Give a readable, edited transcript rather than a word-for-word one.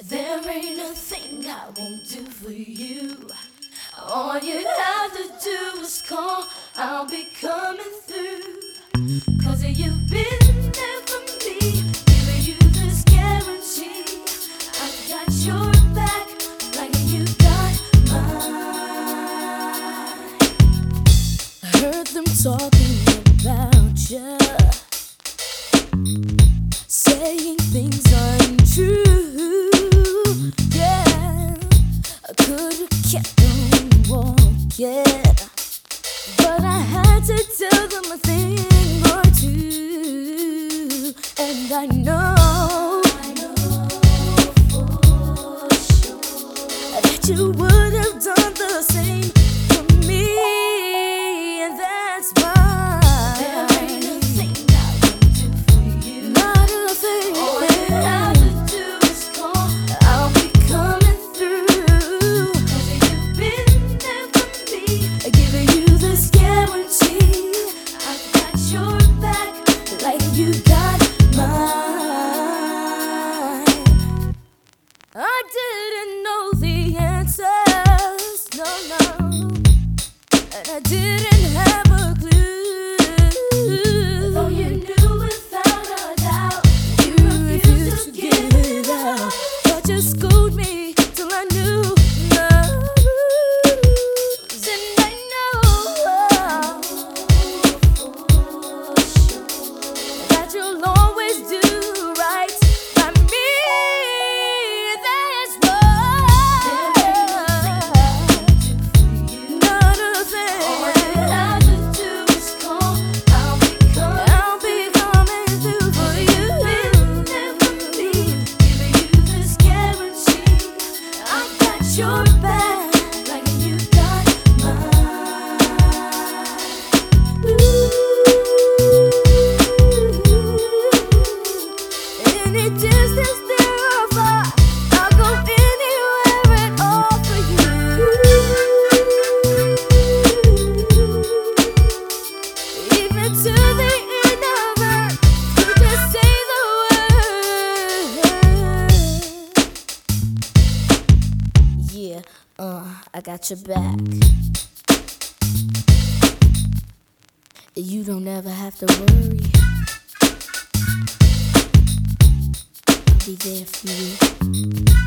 There ain't a thing I won't do for you. All you have to do is call, I'll be coming through. 'Cause you've been there for me, giving you this guarantee. I got your back like you got mine. I heard them talking about you, saying things untrue. Yeah, I could've kept on walking, but I had to tell them a thing or two. And I know for sure that you would have done the same for me, and that's why there ain't a thing I won't do for you. Not a thing. All you have to do is call, I'll be coming through. 'Cause you've been there for me, giving you this guarantee. I got your back like you got mine. I didn't know the answers, no, and I didn't have a clue. Though you knew without a doubt, you refused to give it up. But you schooled me till I knew the rules, and I know that you'll always do right by me. That's why not a thing. All you have to do is call, I'll be coming through for you. Been there for me, giving you this guarantee. I got your back like you got mine. Any distance near or far, I'll go anywhere at all for you. Even to the end of earth, you just say the word. Yeah, I got your back. You don't ever have to worry. I'll be there for you.